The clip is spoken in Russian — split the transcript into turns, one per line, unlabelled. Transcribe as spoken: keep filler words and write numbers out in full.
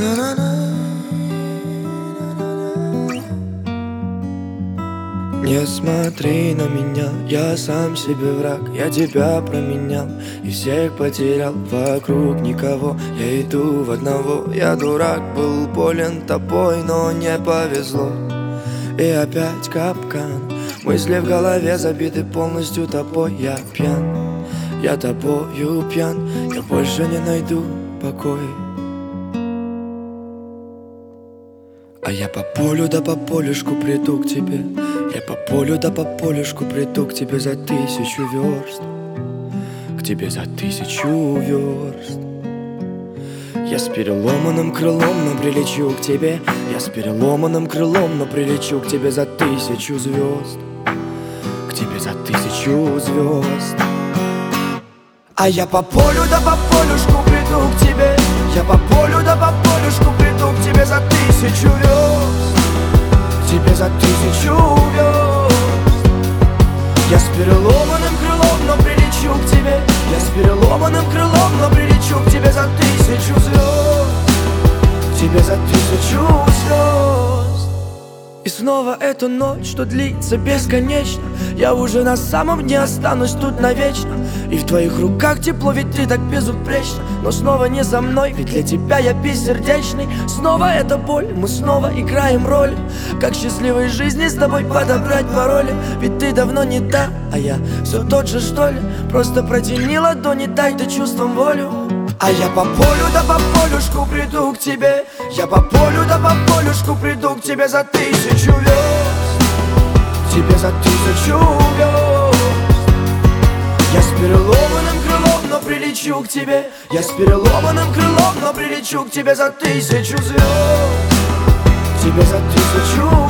Не смотри на меня, я сам себе враг. Я тебя променял и всех потерял. Вокруг никого, я иду в одного. Я дурак, был болен тобой, но не повезло. И опять капкан, мысли в голове забиты полностью тобой. Я пьян, я тобою пьян. Я больше не найду покой. А я по полю да по полюшку приду к тебе. Я по полю да по полюшку приду к тебе за тысячу верст. К тебе за тысячу верст. Я с переломанным крылом, но прилечу к тебе. Я с переломанным крылом, но прилечу к тебе за тысячу звезд. К тебе за тысячу звезд. А я по полю да по полюшку приду к тебе. Я по полю да по полюшку приду к тебе за тысячу верст. К тебе за тысячу верст. Я с переломанным крылом, но прилечу к тебе. Я с переломанным крылом, но прилечу к тебе за тысячу звезд. К тебе за тысячу звезд. И снова эта ночь, что длится бесконечно. Я уже на самом дне останусь тут навечно. И в твоих руках тепло, ведь ты так безупречна. Но снова не за мной, ведь для тебя я бессердечный. Снова эта боль, мы снова играем роли. Как счастливой жизни с тобой подобрать пароли. Ведь ты давно не та, а я все тот же, что ли. Просто протяни ладони, дай ты чувствам волю. А я по полю да по полюшку приду к тебе. Я по полю да по полюшку приду к тебе за тысячу верст. К тебе за тысячу верст. Я с переломанным крылом, но прилечу к тебе. Я с переломанным крылом, но прилечу к тебе за тысячу звезд. К тебе за тысячу